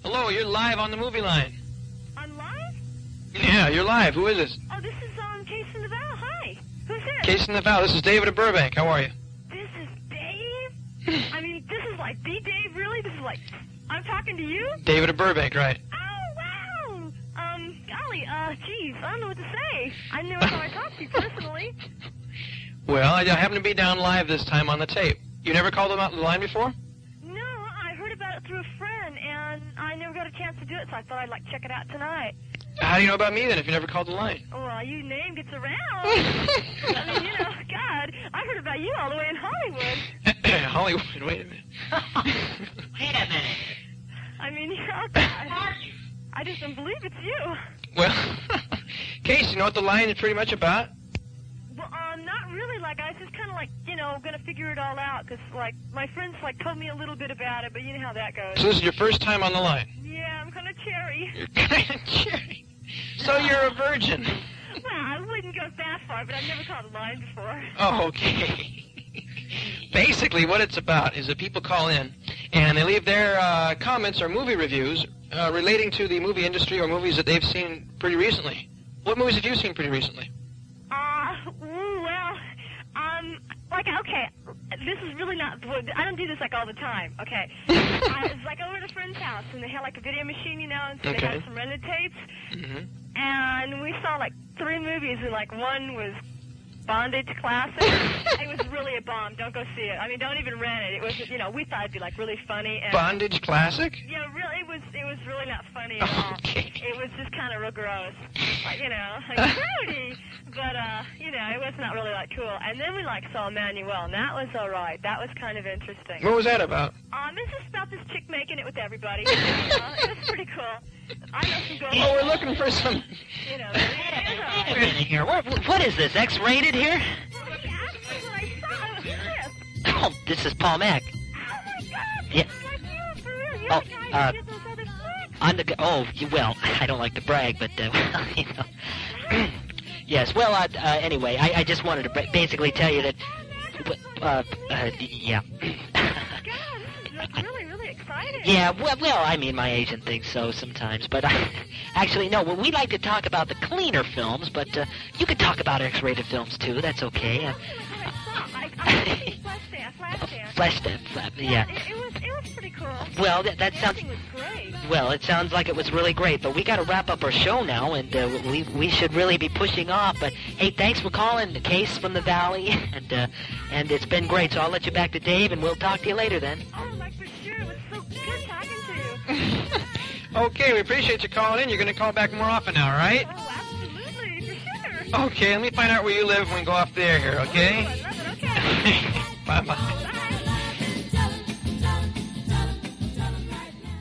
Hello, you're live on the movie line. I'm live? Yeah, you're live. Who is this? Oh, this is Case in the Val. Hi. Who's this? Case in the Val. This is David of Burbank. How are you? This is Dave? I mean, this is like the Dave, really? This is like, I'm talking to you? David of Burbank, right. Oh, wow. Golly, geez, I don't know what to say. I never thought I'd talk to you personally. Well, I happen to be down live this time on the tape. You never called them out the line before? No, I heard about it through a friend, and I never got a chance to do it, so I thought I'd, like, check it out tonight. How do you know about me, then, if you never called the line? Well, your name gets around. I mean, you know, God, I heard about you all the way in Hollywood. Hollywood, wait a minute. Wait a minute. I mean, you know, I just don't believe it's you. Well, Case, you know what the line is pretty much about? Well, not really. Like, I was just kind of like, you know, going to figure it all out, because, like, my friends, like, told me a little bit about it, but you know how that goes. So this is your first time on the line? Yeah, I'm kind of cherry. You're kind of cherry. So you're a virgin. Well, I wouldn't go that far, but I've never called a line before. Oh, okay. Basically, what it's about is that people call in, and they leave their comments or movie reviews relating to the movie industry or movies that they've seen pretty recently. What movies have you seen pretty recently? Like, okay, this is really not, I don't do this, like, all the time, okay? I was, like, over at a friend's house, and they had, like, a video machine, you know, and so they had some rented tapes, and we saw, like, 3 movies, and, like, one was Bondage Classic. It was really a bomb. Don't go see it. I mean, don't even rent it. It was, you know, we thought it'd be, like, really funny. And, Bondage Classic? Yeah, really, it was really not funny at all. Okay. It was just kind of real gross. Like, you know, like, fruity. But, you know, it was not really, like, cool. And then we, like, saw Emmanuel, and that was all right. That was kind of interesting. What was that about? It's just about this chick making it with everybody. You know? It was pretty cool. I know some girls. Oh, we're looking for some... You know, Wait a minute here. What is this, X-rated here? Actually, what I saw was this. Oh, this is Paul Mack. Oh, my God. Yeah. Like you, for real. You're Oh, the guy who did those other flicks. Well, I don't like to brag, but, well, you know. Yes, well, anyway, I just wanted to basically tell you that, yeah. God, this is really, really exciting. Yeah, well, I mean, my agent thinks so sometimes, but actually, no, well, we like to talk about the cleaner films, but you could talk about X-rated films, too, that's okay. Flashdance, yeah. It was pretty cool. Well, that sounds... Everything was great. Well, it sounds like it was really great, but we got to wrap up our show now, and we should really be pushing off. But hey, thanks for calling, the Case from the Valley, and it's been great. So I'll let you back to Dave, and we'll talk to you later then. Oh, like for sure, it was so good talking to you. Okay, we appreciate you calling in. You're going to call back more often now, right? Oh, absolutely, for sure. Okay, let me find out where you live when we go off the air here, okay? Oh, I love it. Okay. Bye-bye.